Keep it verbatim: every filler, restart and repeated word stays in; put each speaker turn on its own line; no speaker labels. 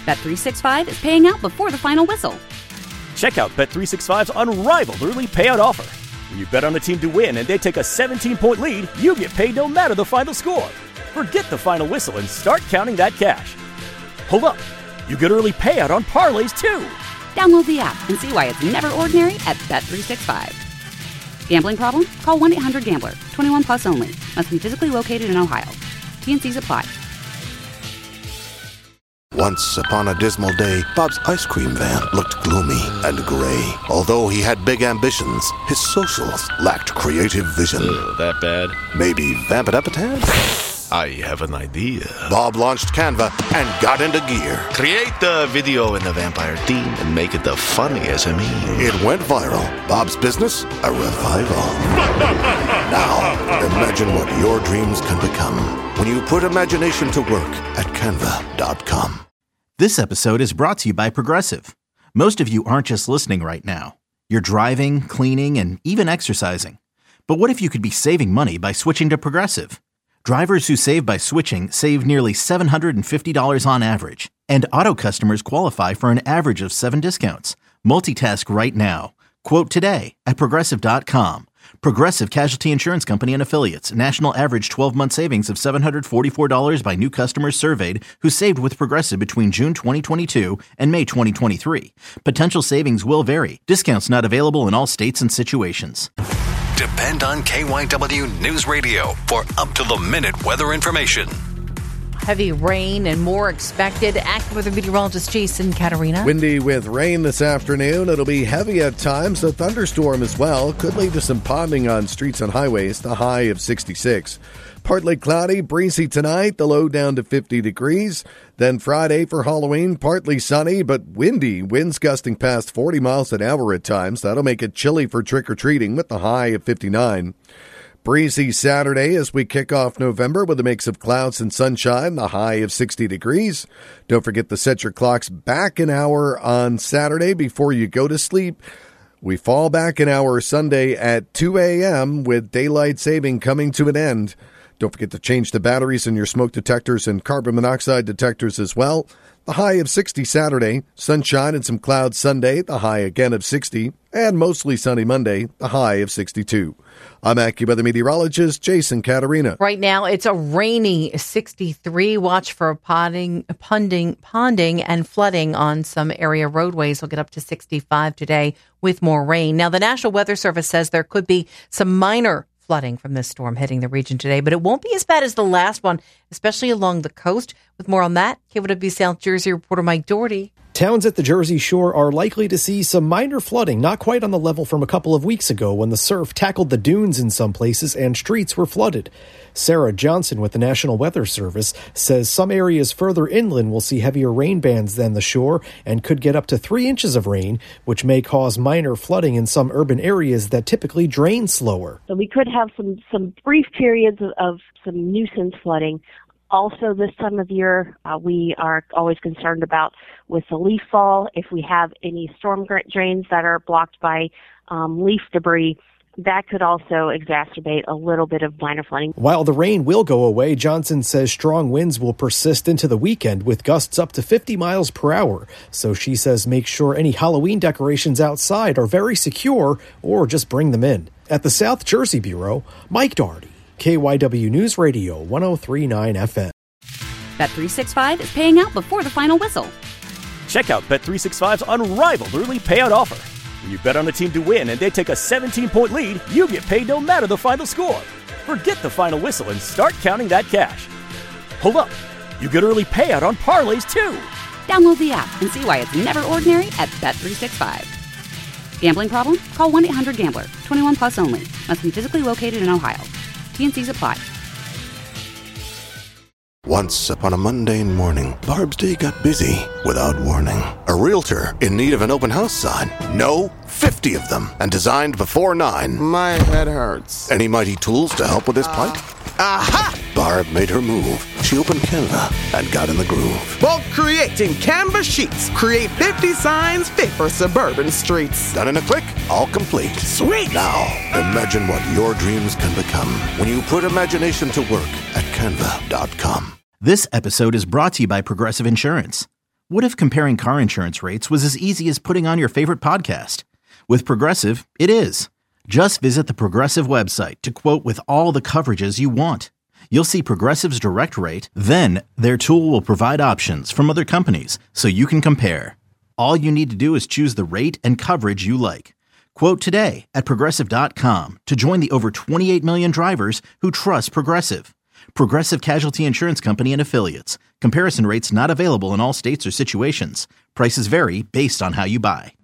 Bet three sixty-five is paying out before the final whistle.
Check out Bet three sixty-five's unrivaled early payout offer. When you bet on a team to win and they take a seventeen-point lead, you get paid no matter the final score. Forget the final whistle and start counting that cash. Hold up. You get early payout on parlays, too.
Download the app and see why it's never ordinary at Bet three sixty-five. Gambling problem? Call one eight hundred gambler. twenty-one plus only. Must be physically located in Ohio. T N Cs apply.
Once upon a dismal day, Bob's ice cream van looked gloomy and gray. Although he had big ambitions, his socials lacked creative vision.
Uh, that bad?
Maybe vamp it up a tad?
I have an idea.
Bob launched Canva and got into gear.
Create the video in the vampire theme and make it the funniest of me.
It went viral. Bob's business, a revival. Now, imagine what your dreams can become when you put imagination to work at canva dot com.
This episode is brought to you by Progressive. Most of you aren't just listening right now. You're driving, cleaning, and even exercising. But what if you could be saving money by switching to Progressive? Drivers who save by switching save nearly seven hundred fifty dollars on average. And auto customers qualify for an average of seven discounts. Multitask right now. Quote today at progressive dot com. Progressive Casualty Insurance Company and Affiliates. National average twelve-month savings of seven hundred forty-four dollars by new customers surveyed who saved with Progressive between June twenty twenty-two and May twenty twenty-three. Potential savings will vary. Discounts not available in all states and situations.
Depend on K Y W News Radio for up-to-the-minute weather information.
Heavy rain and more expected. Active weather meteorologist Jason Caterina.
Windy with rain this afternoon. It'll be heavy at times. A thunderstorm as well. Could lead to some ponding on streets and highways. The high of sixty-six. Partly cloudy, breezy tonight. The low down to fifty degrees. Then Friday for Halloween, partly sunny, but windy. Winds gusting past forty miles an hour at times. That'll make it chilly for trick-or-treating with the high of fifty-nine. Breezy Saturday as we kick off November with a mix of clouds and sunshine, the high of sixty degrees. Don't forget to set your clocks back an hour on Saturday before you go to sleep. We fall back an hour Sunday at two a.m. with daylight saving coming to an end. Don't forget to change the batteries in your smoke detectors and carbon monoxide detectors as well. The high of sixty Saturday, sunshine and some clouds Sunday, the high again of sixty, and mostly sunny Monday, the high of sixty-two. I'm AccuWeather meteorologist Jason Caterina.
Right now, it's a rainy sixty-three. Watch for ponding, ponding, ponding and flooding on some area roadways. We'll get up to sixty-five today with more rain. Now, the National Weather Service says there could be some minor flooding from this storm hitting the region today, but it won't be as bad as the last one, especially along the coast. With more on that, K Y W South Jersey reporter Mike Doherty.
Towns at the Jersey Shore are likely to see some minor flooding, not quite on the level from a couple of weeks ago when the surf tackled the dunes in some places and streets were flooded. Sarah Johnson with the National Weather Service says some areas further inland will see heavier rain bands than the shore and could get up to three inches of rain, which may cause minor flooding in some urban areas that typically drain slower.
So we could have some, some brief periods of, of some nuisance flooding. Also, this time of year, uh, we are always concerned about with the leaf fall. If we have any storm drains that are blocked by um, leaf debris, that could also exacerbate a little bit of minor flooding.
While the rain will go away, Johnson says strong winds will persist into the weekend with gusts up to fifty miles per hour. So she says make sure any Halloween decorations outside are very secure or just bring them in. At the South Jersey Bureau, Mike Doherty. K Y W News Radio, one oh three point nine F M.
Bet three sixty-five is paying out before the final whistle.
Check out Bet three sixty-five's unrivaled early payout offer. When you bet on a team to win and they take a seventeen-point lead, you get paid no matter the final score. Forget the final whistle and start counting that cash. Hold up. You get early payout on parlays, too.
Download the app and see why it's never ordinary at Bet three sixty-five. Gambling problem? Call one eight hundred gambler. twenty-one plus only. Must be physically located in Ohio. T N Cs apply.
Once upon a mundane morning, Barb's day got busy without warning. A realtor in need of an open house sign. No, fifty of them, and designed before nine.
My head hurts.
Any mighty tools to help with this plight?
Aha!
Barb made her move. She opened Canva and got in the groove.
Bulk creating Canva sheets. Create fifty signs fit for suburban streets.
Done in a click, all complete.
Sweet!
Now, imagine what your dreams can become when you put imagination to work at canva dot com.
This episode is brought to you by Progressive Insurance. What if comparing car insurance rates was as easy as putting on your favorite podcast? With Progressive, it is. Just visit the Progressive website to quote with all the coverages you want. You'll see Progressive's direct rate, then their tool will provide options from other companies so you can compare. All you need to do is choose the rate and coverage you like. Quote today at Progressive dot com to join the over twenty-eight million drivers who trust Progressive. Progressive Casualty Insurance Company and Affiliates. Comparison rates not available in all states or situations. Prices vary based on how you buy.